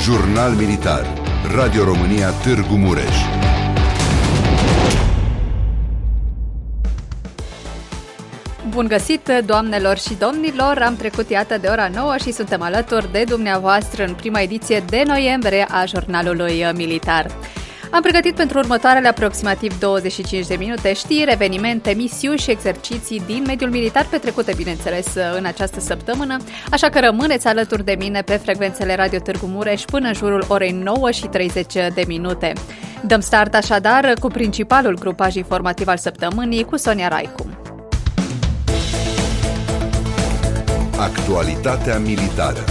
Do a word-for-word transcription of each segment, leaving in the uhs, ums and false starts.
Jurnal Militar. Radio România Târgu Mureș. Bun găsit, doamnelor și domnilor! Am trecut, iată, de ora nouă și suntem alături de dumneavoastră în prima ediție de noiembrie a Jurnalului Militar. Am pregătit pentru următoarele aproximativ douăzeci și cinci de minute știri, evenimente, misiuni și exerciții din mediul militar petrecute, bineînțeles, în această săptămână, așa că rămâneți alături de mine pe frecvențele Radio Târgu Mureș până în jurul orei nouă și treizeci de minute. Dăm start așadar cu principalul grupaj informativ al săptămânii cu Sonia Raicu. Actualitatea militară.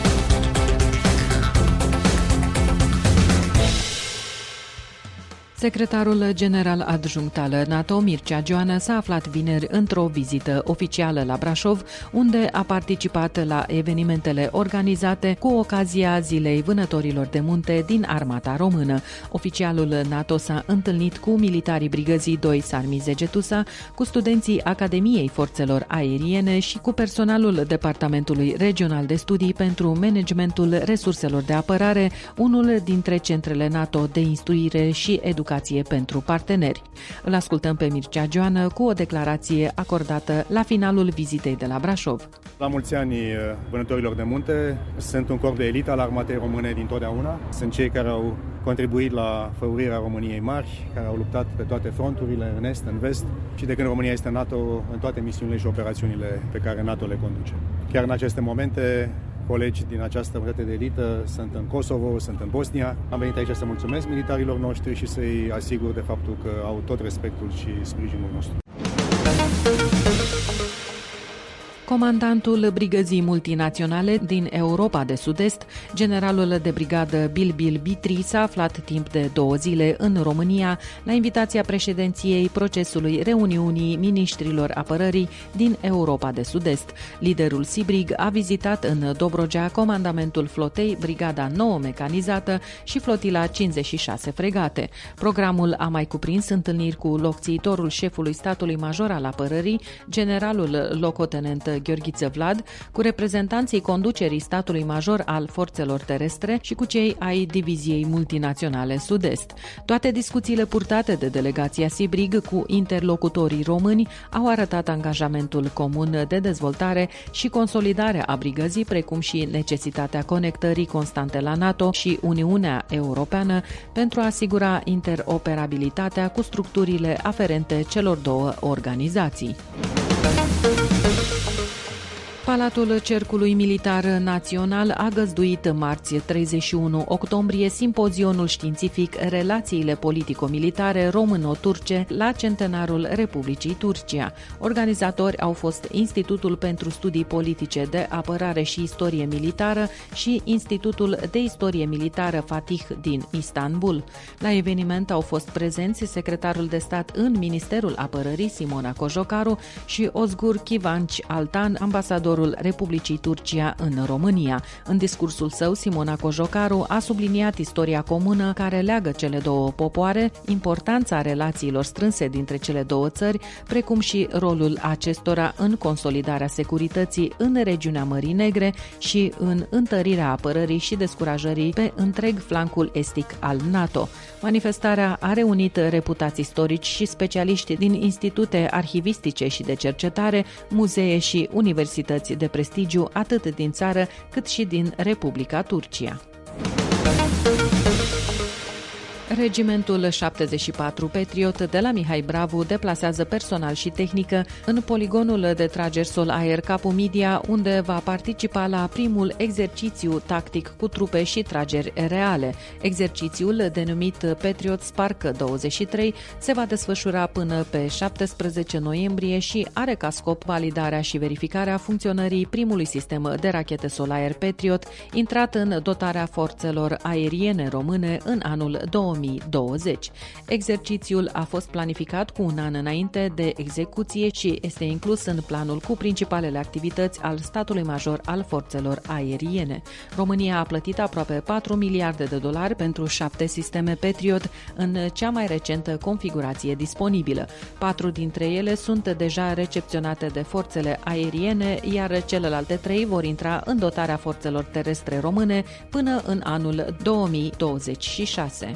Secretarul general adjunct al NATO, Mircea Joană, s-a aflat vineri într-o vizită oficială la Brașov, unde a participat la evenimentele organizate cu ocazia Zilei Vânătorilor de Munte din Armata Română. Oficialul NATO s-a întâlnit cu militarii brigăzii doi Sarmizegetusa, cu studenții Academiei Forțelor Aeriene și cu personalul Departamentului Regional de Studii pentru Managementul Resurselor de Apărare, unul dintre centrele NATO de instruire și educație pentru parteneri. Îl ascultăm pe Mircea Joană cu o declarație acordată la finalul vizitei de la Brașov. La mulți ani Vânătorilor de Munte, sunt un corp de elită al armatei române dintotdeauna. Sunt cei care au contribuit la făurirea României mari, care au luptat pe toate fronturile, în est, în vest, și de când România este NATO, în toate misiunile și operațiunile pe care NATO le conduce. Chiar în aceste momente, colegi din această unitate de elită sunt în Kosovo, sunt în Bosnia. Am venit aici să mulțumesc militarilor noștri și să-i asigur de faptul că au tot respectul și sprijinul nostru. Comandantul brigăzii multinaționale din Europa de Sud-Est, generalul de brigadă Bilbil Bitri, s-a aflat timp de două zile în România la invitația președinției procesului reuniunii miniștrilor apărării din Europa de Sud-Est. Liderul SIBRIG a vizitat în Dobrogea comandamentul flotei, brigada nouă mecanizată și flotila cincizeci și șase fregate. Programul a mai cuprins întâlniri cu locțiitorul șefului statului major al apărării, generalul locotenent Gheorghiță Vlad, cu reprezentanții conducerii statului major al forțelor terestre și cu cei ai diviziei multinaționale Sud-Est. Toate discuțiile purtate de delegația SIBRIG cu interlocutorii români au arătat angajamentul comun de dezvoltare și consolidare a brigăzii, precum și necesitatea conectării constante la NATO și Uniunea Europeană pentru a asigura interoperabilitatea cu structurile aferente celor două organizații. Palatul Cercului Militar Național a găzduit marți treizeci și unu octombrie simpozionul științific Relațiile politico-militare româno-turce la centenarul Republicii Turcia. Organizatori au fost Institutul pentru Studii Politice de Apărare și Istorie Militară și Institutul de Istorie Militară Fatih din Istanbul. La eveniment au fost prezenți secretarul de stat în Ministerul Apărării Simona Cojocaru și Ozgur Kivanci Altan, ambasador Republicii Turcia în România. În discursul său, Simona Cojocaru a subliniat istoria comună care leagă cele două popoare, importanța relațiilor strânse dintre cele două țări, precum și rolul acestora în consolidarea securității în regiunea Mării Negre și în întărirea apărării și descurajării pe întreg flancul estic al NATO. Manifestarea a reunit reputați istorici și specialiști din institute arhivistice și de cercetare, muzee și universități de prestigiu atât din țară cât și din Republica Turcia. Regimentul șaptezeci și patru Patriot de la Mihai Bravu deplasează personal și tehnică în poligonul de trageri sol-aer Capu Midia, unde va participa la primul exercițiu tactic cu trupe și trageri reale. Exercițiul, denumit Patriot Spark douăzeci și trei, se va desfășura până pe șaptesprezece noiembrie și are ca scop validarea și verificarea funcționării primului sistem de rachete sol-aer Patriot, intrat în dotarea forțelor aeriene române în anul două mii mii douăzeci. Exercițiul a fost planificat cu un an înainte de execuție și este inclus în planul cu principalele activități al statului major al forțelor aeriene. România a plătit aproape patru miliarde de dolari pentru șapte sisteme Patriot în cea mai recentă configurație disponibilă. Patru dintre ele sunt deja recepționate de forțele aeriene, iar celelalte trei vor intra în dotarea forțelor terestre române până în anul două mii douăzeci și șase.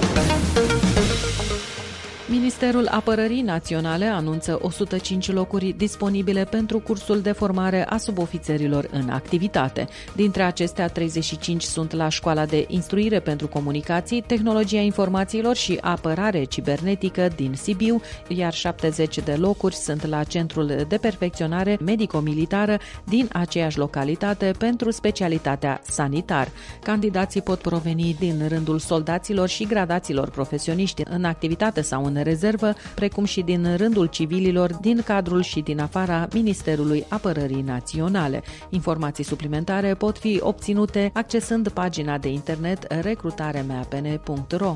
Ministerul Apărării Naționale anunță o sută cinci locuri disponibile pentru cursul de formare a subofițerilor în activitate. Dintre acestea, treizeci și cinci sunt la Școala de Instruire pentru Comunicații, Tehnologia Informațiilor și Apărare Cibernetică din Sibiu, iar șaptezeci de locuri sunt la Centrul de Perfecționare Medico-Militară din aceeași localitate pentru specialitatea sanitar. Candidații pot proveni din rândul soldaților și gradaților profesioniști în activitate sau în rezervă, precum și din rândul civililor din cadrul și din afara Ministerului Apărării Naționale. Informații suplimentare pot fi obținute accesând pagina de internet recrutaremeapn punct ro.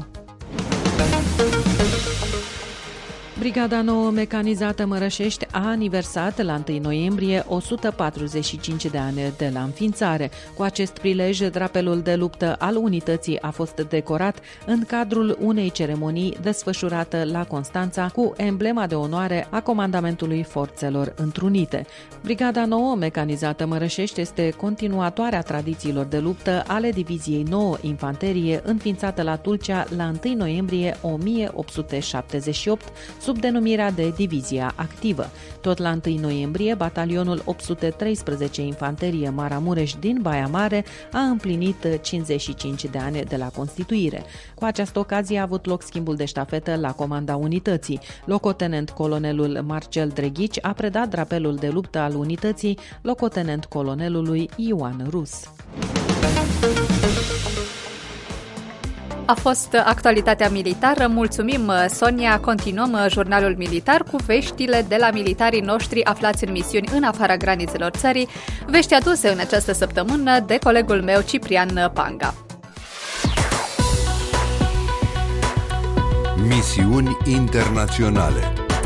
Brigada nouă mecanizată Mărășești a aniversat la întâi noiembrie o sută patruzeci și cinci de ani de la înființare. Cu acest prilej, drapelul de luptă al unității a fost decorat în cadrul unei ceremonii desfășurată la Constanța cu emblema de onoare a Comandamentului Forțelor Întrunite. Brigada nouă mecanizată Mărășești este continuatoarea tradițiilor de luptă ale Diviziei nouă Infanterie, înființată la Tulcea la întâi noiembrie o mie opt sute șaptezeci și opt, sub denumirea de Divizia Activă. Tot la întâi noiembrie, batalionul opt sute treisprezece Infanterie Maramureș din Baia Mare a împlinit cincizeci și cinci de ani de la constituire. Cu această ocazie a avut loc schimbul de ștafetă la comanda unității. Locotenent colonelul Marcel Dreghici a predat drapelul de luptă al unității locotenent colonelului Ioan Rus. A fost actualitatea militară. Mulțumim, Sonia. Continuăm jurnalul militar cu veștile de la militarii noștri aflați în misiuni în afara granițelor țării, vești aduse în această săptămână de colegul meu Ciprian Panga. Misiuni internaționale.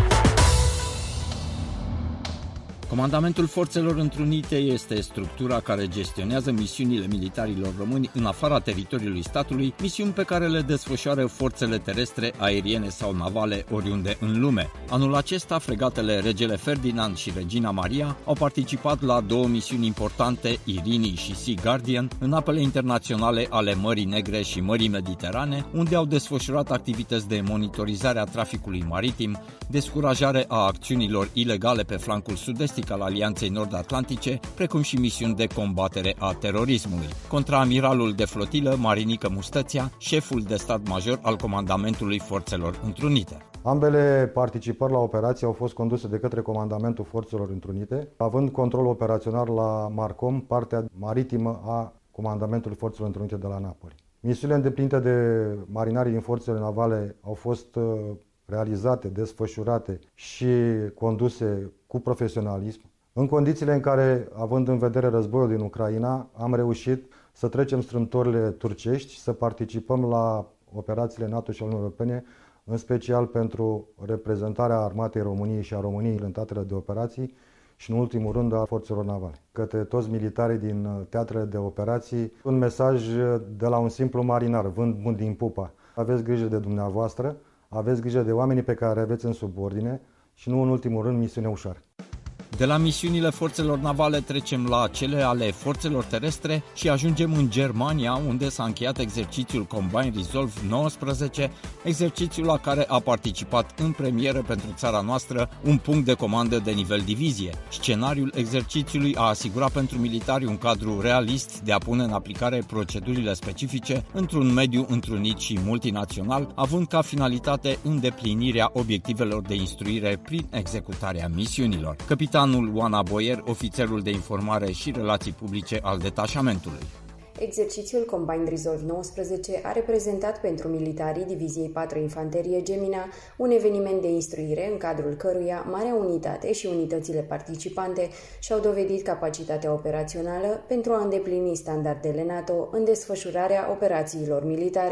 Comandamentul Forțelor Întrunite este structura care gestionează misiunile militarilor români în afara teritoriului statului, misiuni pe care le desfășoară forțele terestre, aeriene sau navale oriunde în lume. Anul acesta, fregatele Regele Ferdinand și Regina Maria au participat la două misiuni importante, Irini și Sea Guardian, în apele internaționale ale Mării Negre și Mării Mediterane, unde au desfășurat activități de monitorizare a traficului maritim, descurajare a acțiunilor ilegale pe flancul sud-est al Alianței Nord-Atlantice, precum și misiuni de combatere a terorismului. Contraamiralul de flotilă Marinică Mustăția, șeful de stat major al Comandamentului Forțelor Întrunite. Ambele participări la operație au fost conduse de către Comandamentul Forțelor Întrunite, având control operațional la Marcom, partea maritimă a Comandamentului Forțelor Întrunite de la Napoli. Misiunile îndeplinite de marinarii din forțele navale au fost realizate, desfășurate și conduse cu profesionalism. În condițiile în care, având în vedere războiul din Ucraina, am reușit să trecem strâmtorile turcești și să participăm la operațiile NATO și ale Uniunii Europene, în special pentru reprezentarea armatei României și a României în teatrele de operații și, în ultimul rând, a forțelor navale. Către toți militarii din teatrele de operații, un mesaj de la un simplu marinar, vând bun din pupa. Aveți grijă de dumneavoastră, aveți grijă de oamenii pe care aveți în subordine și, nu în ultimul rând, misiune ușoară. De la misiunile forțelor navale trecem la cele ale forțelor terestre și ajungem în Germania, unde s-a încheiat exercițiul Combined Resolve nouăsprezece, exercițiul la care a participat în premieră pentru țara noastră un punct de comandă de nivel divizie. Scenariul exercițiului a asigurat pentru militari un cadru realist de a pune în aplicare procedurile specifice într-un mediu întrunit și multinațional, având ca finalitate îndeplinirea obiectivelor de instruire prin executarea misiunilor. Capitanul Oana Boier, ofițerul de informare și relații publice al detașamentului. Exercițiul Combined Resolve nouăsprezece a reprezentat pentru militarii Diviziei patru Infanterie Gemina un eveniment de instruire în cadrul căruia Marea Unitate și unitățile participante și-au dovedit capacitatea operațională pentru a îndeplini standardele NATO în desfășurarea operațiilor militare,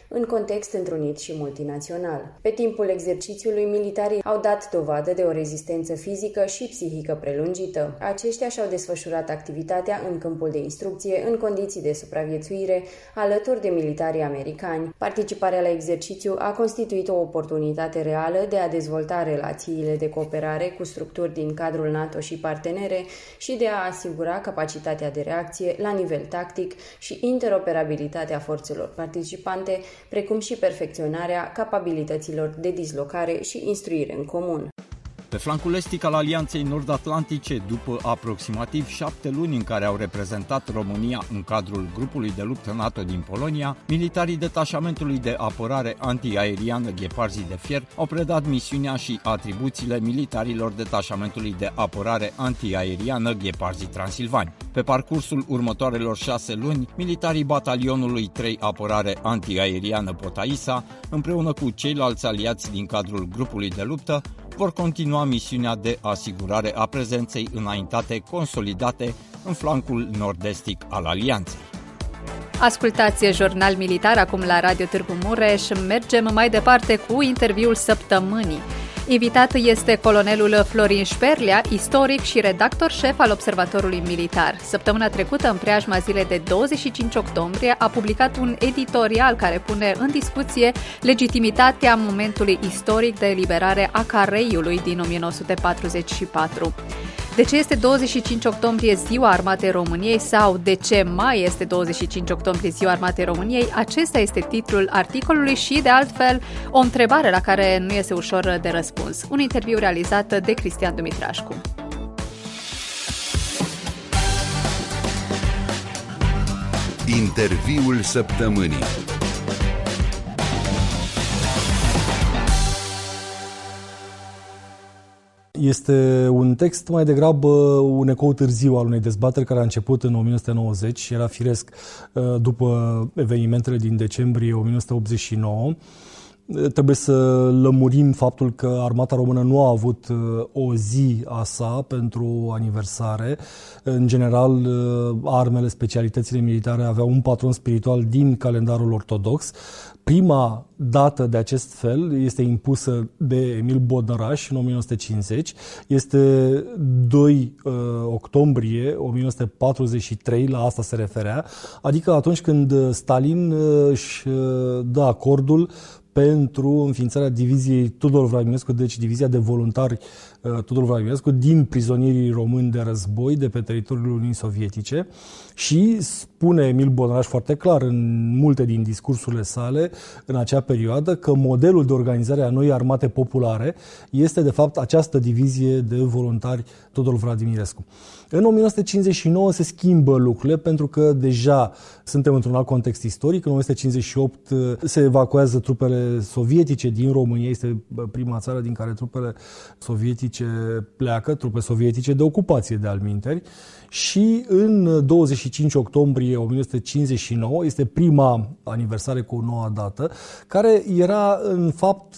în context întrunit și multinațional. Pe timpul exercițiului, militarii au dat dovadă de o rezistență fizică și psihică prelungită. Aceștia și-au desfășurat activitatea în câmpul de instrucție în condiții de supraviețuire alături de militarii americani. Participarea la exercițiu a constituit o oportunitate reală de a dezvolta relațiile de cooperare cu structuri din cadrul NATO și partenere și de a asigura capacitatea de reacție la nivel tactic și interoperabilitatea forțelor participante, precum și perfecționarea capabilităților de dislocare și instruire în comun. Pe flancul estic al Alianței Nord-Atlantice, după aproximativ șapte luni în care au reprezentat România în cadrul grupului de luptă NATO din Polonia, militarii detașamentului de apărare antiaeriană Gheparzii de Fier au predat misiunea și atribuțiile militarilor detașamentului de apărare antiaeriană Gheparzii Transilvani. Pe parcursul următoarelor șase luni, militarii batalionului trei apărare antiaeriană Potaisa, împreună cu ceilalți aliați din cadrul grupului de luptă, vor continua misiunea de asigurare a prezenței înaintate consolidate în flancul nord-estic al Alianței. Ascultați Jurnal Militar acum la Radio Târgu Mureș. Mergem mai departe cu interviul săptămânii. Invitat este colonelul Florin Șperlea, istoric și redactor șef al Observatorului Militar. Săptămâna trecută, în preajma zilei de douăzeci și cinci octombrie, a publicat un editorial care pune în discuție legitimitatea momentului istoric de eliberare a Careiului din o mie nouă sute patruzeci și patru. De ce este douăzeci și cinci octombrie Ziua Armatei României sau de ce mai este douăzeci și cinci octombrie Ziua Armatei României? Acesta este titlul articolului și, de altfel, o întrebare la care nu este ușor de răspuns. Un interviu realizat de Cristian Dumitrașcu. Interviul săptămânii. Este un text mai degrabă un ecou târziu al unei dezbateri care a început în o mie nouă sute nouăzeci și era firesc după evenimentele din decembrie o mie nouă sute optzeci și nouă. Trebuie să lămurim faptul că Armata Română nu a avut o zi a sa pentru aniversare. În general, armele, specialitățile militare aveau un patron spiritual din calendarul ortodox. Prima dată de acest fel este impusă de Emil Bodnăraș în o mie nouă sute cincizeci. Este doi octombrie o mie nouă sute patruzeci și trei, la asta se referea, adică atunci când Stalin își dă acordul pentru înființarea diviziei Tudor Vladimirescu, deci divizia de voluntari Tudor Vladimirescu, din prizonierii români de război de pe teritoriul Uniunii Sovietice. Și spune Emil Bodnăraș foarte clar în multe din discursurile sale în acea perioadă că modelul de organizare a noii armate populare este de fapt această divizie de voluntari Tudor Vladimirescu. În o mie nouă sute cincizeci și nouă se schimbă lucrurile pentru că deja suntem într-un alt context istoric. În o mie nouă sute cincizeci și opt se evacuează trupele sovietice din România. Este prima țară din care trupele sovietice pleacă, trupe sovietice de ocupație de alminteri. Și în douăzeci și cinci octombrie o mie nouă sute cincizeci și nouă este prima aniversare cu o nouă dată, care era în fapt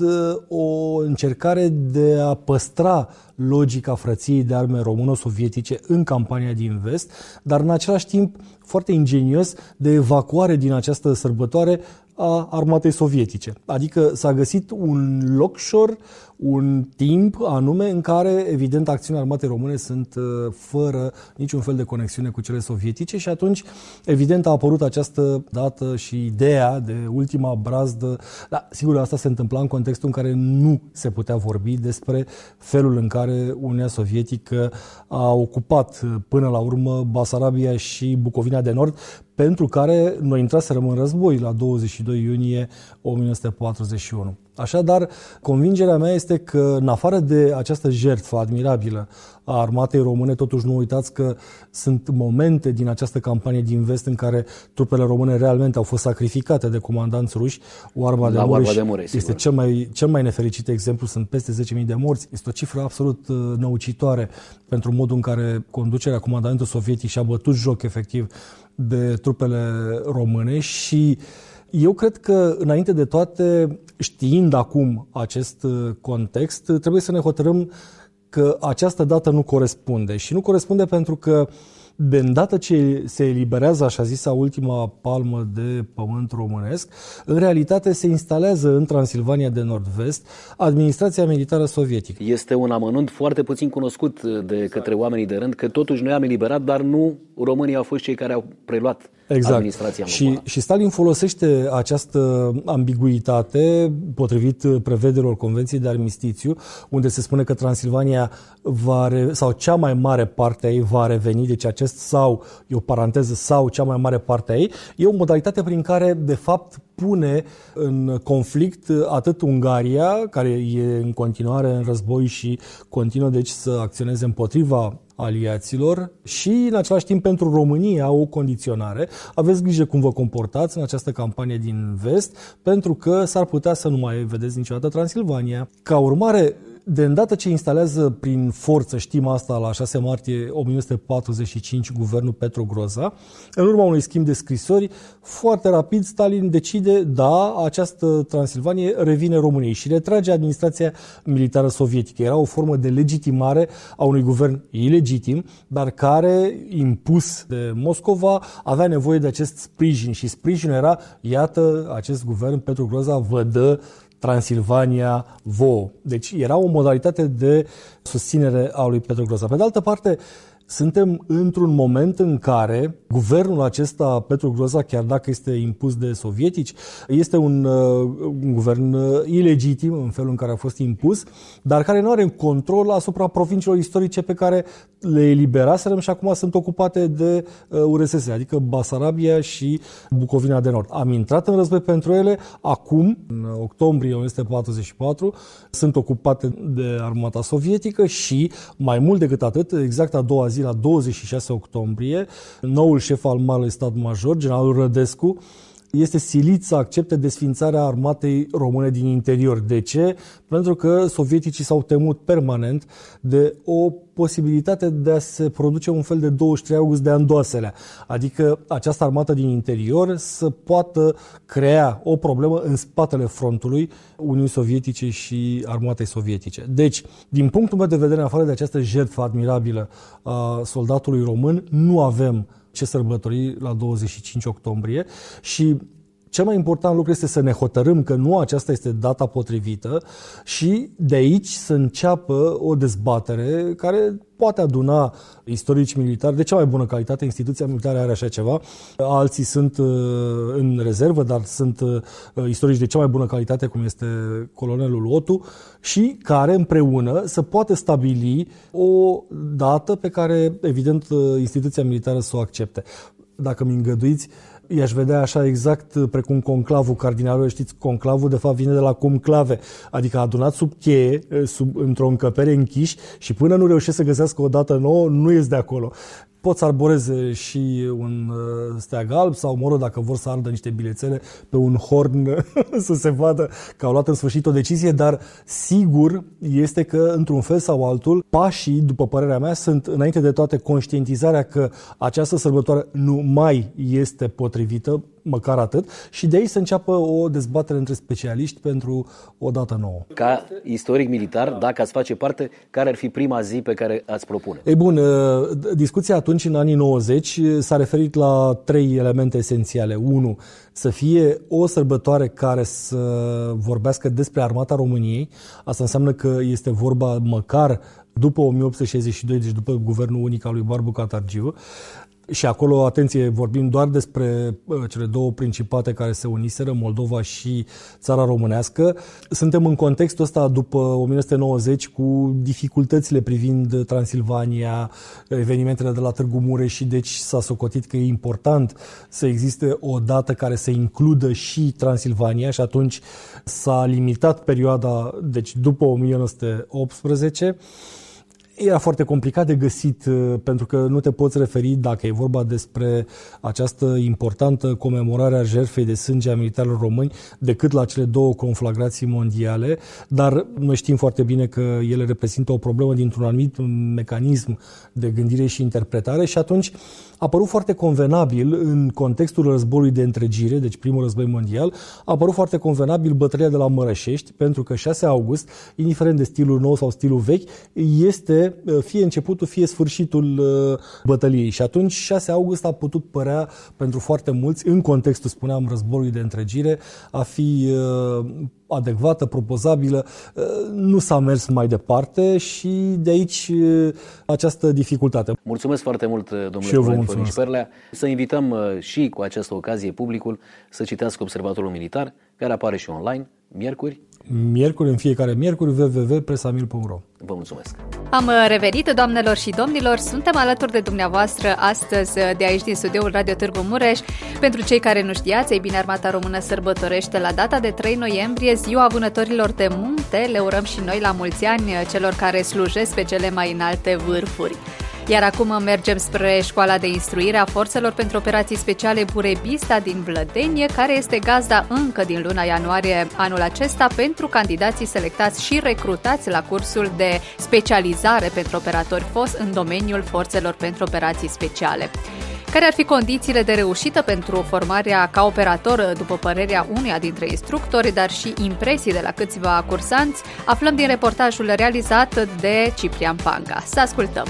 o încercare de a păstra logica frăției de arme româno-sovietice în campania din vest, dar în același timp foarte ingenios de evacuare din această sărbătoare a armatei sovietice. Adică s-a găsit un locșor, un timp anume în care, evident, acțiunile armatei române sunt fără niciun fel de conexiune cu cele sovietice și atunci, evident, a apărut această dată și ideea de ultima brazdă. Dar, sigur, asta se întâmpla în contextul în care nu se putea vorbi despre felul în care Uniunea Sovietică a ocupat până la urmă Basarabia și Bucovina de Nord, pentru care noi intraserăm în război la douăzeci și doi iunie o mie nouă sute patruzeci și unu. Așadar, convingerea mea este că, în afară de această jertfă admirabilă a armatei române, totuși nu uitați că sunt momente din această campanie din vest în care trupele române realmente au fost sacrificate de comandanți ruși. Oarba de Mureș este cel mai, cel mai nefericit exemplu, sunt peste zece mii de morți. Este o cifră absolut năucitoare pentru modul în care conducerea comandamentului sovietic și-a bătut joc efectiv de trupele române și eu cred că, înainte de toate, știind acum acest context, trebuie să ne hotărâm că această dată nu corespunde. Și nu corespunde pentru că de îndată ce se eliberează așa zisa ultima palmă de pământ românesc, în realitate se instalează în Transilvania de Nord-Vest administrația militară sovietică. Este un amănunt foarte puțin cunoscut de către oamenii de rând, că totuși noi am eliberat, dar nu românii au fost cei care au preluat exact. administrația și, și Stalin folosește această ambiguitate potrivit prevederilor Convenției de Armistițiu, unde se spune că Transilvania va re, sau cea mai mare parte a ei va reveni, deci acest sau, e o paranteză, sau cea mai mare parte a ei, e o modalitate prin care, de fapt, pune în conflict atât Ungaria, care e în continuare în război și continuă deci să acționeze împotriva aliaților, și în același timp pentru România o condiționare. Aveți grijă cum vă comportați în această campanie din vest, pentru că s-ar putea să nu mai vedeți niciodată Transilvania. Ca urmare, de îndată ce instalează prin forță, știm asta, la șase martie o mie nouă sute patruzeci și cinci guvernul Petru Groza, în urma unui schimb de scrisori, foarte rapid Stalin decide, da, această Transilvanie revine României și retrage administrația militară sovietică. Era o formă de legitimare a unui guvern ilegitim, dar care, impus de Moscova, avea nevoie de acest sprijin și sprijinul era, iată, acest guvern Petru Groza vă dă Transilvania vouă. Deci era o modalitate de susținere a lui Petru Groza. Pe de altă parte, suntem într-un moment în care guvernul acesta, Petru Groza, chiar dacă este impus de sovietici, este un, un guvern ilegitim în felul în care a fost impus, dar care nu are control asupra provinciilor istorice pe care le eliberaserăm și acum sunt ocupate de U R S S, adică Basarabia și Bucovina de Nord. Am intrat în război pentru ele, acum, în octombrie o mie nouă sute patruzeci și patru, sunt ocupate de armata sovietică și, mai mult decât atât, exact a doua zi, la douăzeci și șase octombrie, noul șef al Marelui Stat Major, generalul Rădescu, este silit să accepte desființarea armatei române din interior. De ce? Pentru că sovieticii s-au temut permanent de o posibilitate de a se produce un fel de douăzeci și trei august de Andoaselea, adică această armată din interior să poată crea o problemă în spatele frontului Uniunii Sovietice și armatei sovietice. Deci, din punctul meu de vedere, în afară de această jertfă admirabilă a soldatului român, nu avem ce sărbători la douăzeci și cinci octombrie și cel mai important lucru este să ne hotărâm că nu aceasta este data potrivită și de aici să înceapă o dezbatere care poate aduna istorici militari de cea mai bună calitate. Instituția militară are așa ceva. Alții sunt în rezervă, dar sunt istorici de cea mai bună calitate, cum este colonelul Otu, și care împreună să poată stabili o dată pe care, evident, instituția militară să o accepte. Dacă mi îngăduiți, i-aș vedea așa exact precum conclavul cardinalului. Știți, conclavul de fapt vine de la conclave, adică adunat sub cheie, sub, într-o încăpere închiși și până nu reușesc să găsească o dată nouă, nu ies de acolo. Pot să arboreze și un steag alb sau, mă rog, dacă vor să ardă niște bilețele pe un horn să se vadă că au luat în sfârșit o decizie, dar sigur este că, într-un fel sau altul, pașii, după părerea mea, sunt, înainte de toate, conștientizarea că această sărbătoare nu mai este potrivită, măcar atât, și de aici să înceapă o dezbatere între specialiști pentru o dată nouă. Ca istoric militar, dacă ați face parte, care ar fi prima zi pe care ați propune? Ei bun, discuția atunci, în anii nouăzeci, s-a referit la trei elemente esențiale. Unu, să fie o sărbătoare care să vorbească despre armata României. Asta înseamnă că este vorba măcar după o mie opt sute șaizeci și doi, deci după guvernul unic al lui Barbu Catargiu. Și acolo, atenție, vorbim doar despre cele două principate care se uniseră, Moldova și țara românească. Suntem în contextul ăsta după o mie nouă sute nouăzeci cu dificultățile privind Transilvania, evenimentele de la Târgu Mureș și deci s-a socotit că e important să existe o dată care să includă și Transilvania și atunci s-a limitat perioada, deci după o mie nouă sute optsprezece. Era foarte complicat de găsit pentru că nu te poți referi, dacă e vorba despre această importantă comemorare a jertfei de sânge a militarilor români, decât la cele două conflagrații mondiale, dar noi știm foarte bine că ele reprezintă o problemă dintr-un anumit mecanism de gândire și interpretare și atunci a părut foarte convenabil în contextul războiului de întregire, deci primul război mondial, a părut foarte convenabil bătălia de la Mărășești, pentru că șase august, indiferent de stilul nou sau stilul vechi, este este fie începutul, fie sfârșitul bătăliei. Și atunci șase august a putut părea pentru foarte mulți, în contextul, spuneam, războiului de întregire, a fi adecvată, propozabilă. Nu s-a mers mai departe și de aici această dificultate. Mulțumesc foarte mult, domnule Florin Fănici Perlea. Să invităm și cu această ocazie publicul să citească Observatorul Militar, care apare și online, miercuri. Miercuri, în fiecare miercuri, w w w punct presamil punct ro. Vă mulțumesc! Am revenit, doamnelor și domnilor, suntem alături de dumneavoastră astăzi de aici din studioul Radio Târgu Mureș. Pentru cei care nu știați, ei bine, Armata Română sărbătorește la data de trei noiembrie Ziua Vânătorilor de Munte. Le urăm și noi la mulți ani celor care slujesc pe cele mai înalte vârfuri. Iar acum mergem spre Școala de Instruire a Forțelor pentru Operații Speciale Burebista din Vlădenie, care este gazda încă din luna ianuarie anul acesta pentru candidații selectați și recrutați la cursul de specializare pentru operatori F O S în domeniul Forțelor pentru Operații Speciale. Care ar fi condițiile de reușită pentru formarea ca operator, după părerea unuia dintre instructori, dar și impresii de la câțiva cursanți, aflăm din reportajul realizat de Ciprian Panga. Să ascultăm!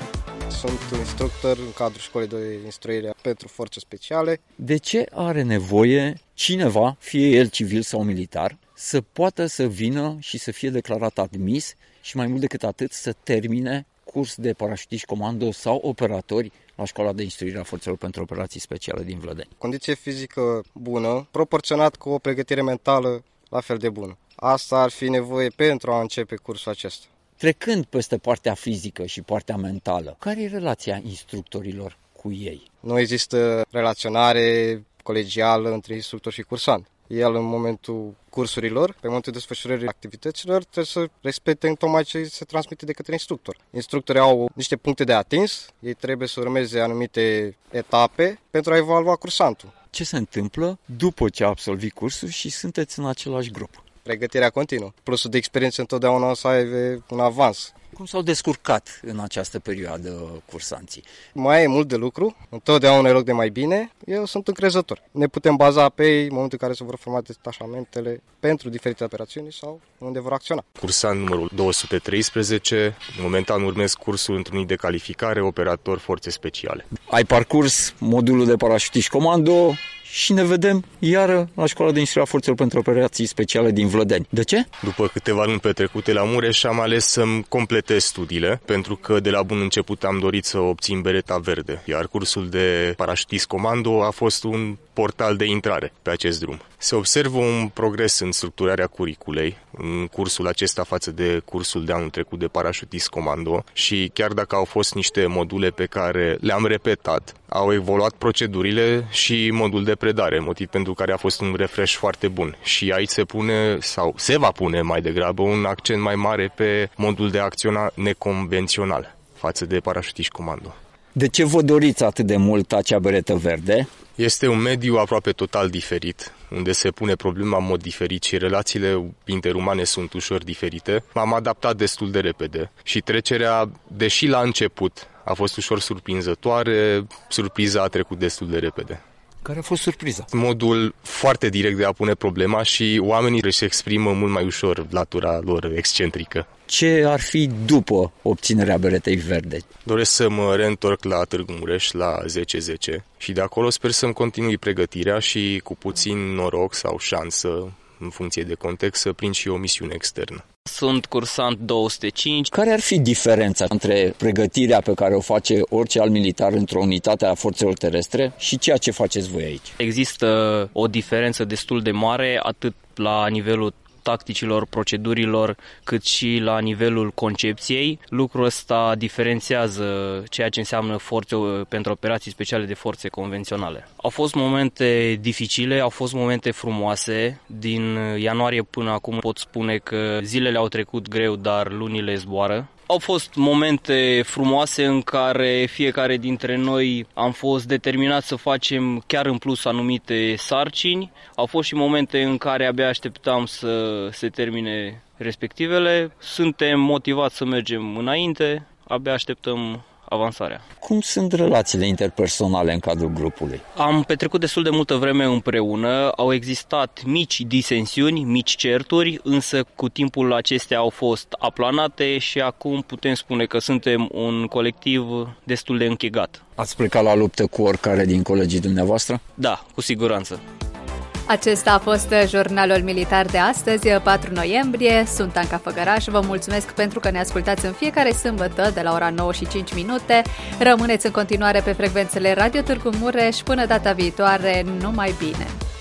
Sunt instructor în cadrul Școlii de Instruire pentru Forțe Speciale. De ce are nevoie cineva, fie el civil sau militar, să poată să vină și să fie declarat admis și mai mult decât atât să termine curs de parașutiști comando sau operatori la Școala de Instruire a Forțelor pentru Operații Speciale din Vlădeni? Condiție fizică bună, proporționat cu o pregătire mentală la fel de bună. Asta ar fi nevoie pentru a începe cursul acesta. Trecând peste partea fizică și partea mentală, care e relația instructorilor cu ei? Nu există relaționare colegială între instructor și cursant. El, în momentul cursurilor, pe momentul desfășurării activităților, trebuie să respecte tocmai ce se transmite de către instructor. Instructorii au niște puncte de atins, ei trebuie să urmeze anumite etape pentru a evalua cursantul. Ce se întâmplă după ce absolvi cursul și sunteți în același grup? Pregătirea continuă. Plusul de experiență întotdeauna o să aibă un avans. Cum s-au descurcat în această perioadă cursanții? Mai e mult de lucru, întotdeauna e loc de mai bine. Eu sunt încrezător. Ne putem baza pe ei în momentul în care se vor forma detașamentele pentru diferite operațiuni sau unde vor acționa. Cursant numărul două sute treisprezece, momentan urmez cursul întrunit de calificare, operator forțe speciale. Ai parcurs modulul de parașutiști comando și ne vedem iară la Școala de Instruire a Forțelor pentru Operații Speciale din Vlădeni. De ce? După câteva luni petrecute la Mureș, am ales să-mi completez studiile, pentru că de la bun început am dorit să obțin bereta verde, iar cursul de parașutist comando a fost un portal de intrare pe acest drum. Se observă un progres în structurarea curiculei în cursul acesta față de cursul de anul trecut de parașutist comando și chiar dacă au fost niște module pe care le-am repetat, au evoluat procedurile și modul de predare, motiv pentru care a fost un refresh foarte bun. Și aici se pune, sau se va pune mai degrabă, un accent mai mare pe modul de a acționa neconvențional față de parașutiști comando. De ce vă doriți atât de mult acea beretă verde? Este un mediu aproape total diferit, unde se pune problema în mod diferit și relațiile interumane sunt ușor diferite. M-am adaptat destul de repede și trecerea, deși la început a fost ușor surprinzătoare, surpriza a trecut destul de repede. Care a fost surpriza? Modul foarte direct de a pune problema și oamenii își exprimă mult mai ușor latura lor excentrică. Ce ar fi după obținerea beretei verde? Doresc să mă reîntorc la Târgu Mureș, la zece zece și de acolo sper să-mi continui pregătirea și cu puțin noroc sau șansă, în funcție de context, să prind și o misiune externă. Sunt cursant două sute cinci. Care ar fi diferența între pregătirea pe care o face orice alt militar într-o unitate a forțelor terestre și ceea ce faceți voi aici? Există o diferență destul de mare, atât la nivelul tacticilor, procedurilor, cât și la nivelul concepției. Lucrul ăsta diferențiază ceea ce înseamnă forțe pentru operații speciale de forțe convenționale. Au fost momente dificile, au fost momente frumoase. Din ianuarie până acum pot spune că zilele au trecut greu, dar lunile zboară. Au fost momente frumoase în care fiecare dintre noi am fost determinați să facem chiar în plus anumite sarcini. Au fost și momente în care abia așteptam să se termine respectivele. Suntem motivați să mergem înainte, abia așteptăm avansarea. Cum sunt relațiile interpersonale în cadrul grupului? Am petrecut destul de multă vreme împreună, au existat mici disensiuni, mici certuri, însă cu timpul acestea au fost aplanate și acum putem spune că suntem un colectiv destul de închegat. Ați plecat la luptă cu oricare din colegii dumneavoastră? Da, cu siguranță. Acesta a fost jurnalul militar de astăzi, patru noiembrie. Sunt Anca Făgăraș, vă mulțumesc pentru că ne ascultați în fiecare sâmbătă de la ora nouă și cinci minute. Rămâneți în continuare pe frecvențele Radio Târgu Mureș. Până data viitoare, numai bine!